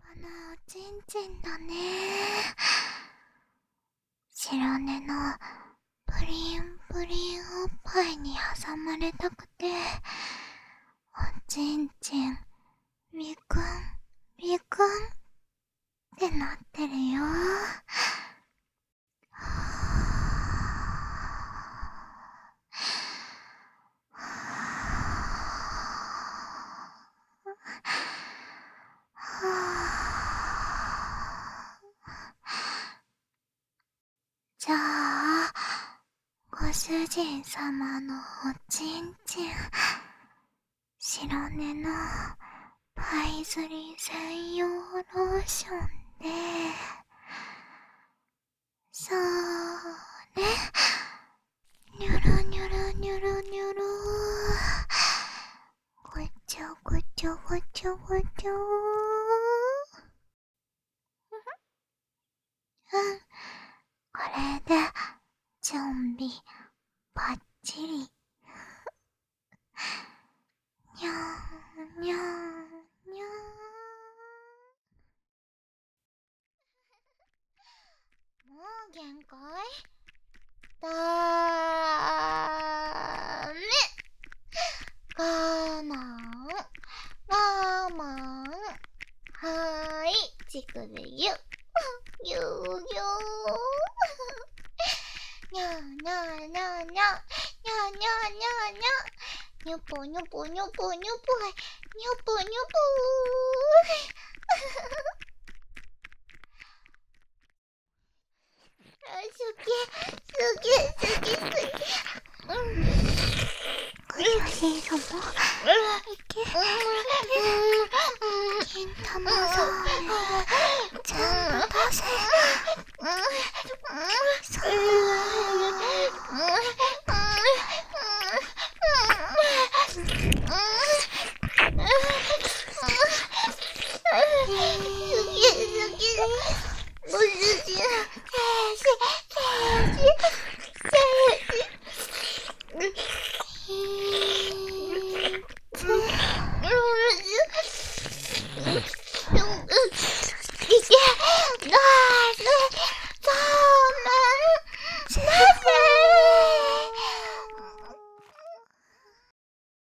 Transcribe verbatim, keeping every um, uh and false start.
のおちんちんだね。白根のプリンプリンおっぱいに挟まれたくて、おちんちんビクンビクンってなってるよ。じゃあ、ご主人様のおちんちん、白根のパイズリ専用ローションで、それ、ニョロニョロニョロニョロ、ごちょごちょごちょごちょ。うん、これで準備バッチリ。にゃーにゃーにゃー。もう限界？だーめ。我慢我慢。はーい、乳首ぎゅぎゅぎゅぎゅー。にゃーにゃーにゃーにゃーにゃーにゃーにゃーにゃー。にょぽにょぽにょぽにょぽにょぽにょぽー。あ、すげすげすげすげ。うん。ご主人様、いけ。金玉さん、ちゃんと出せ。そう。ご主人、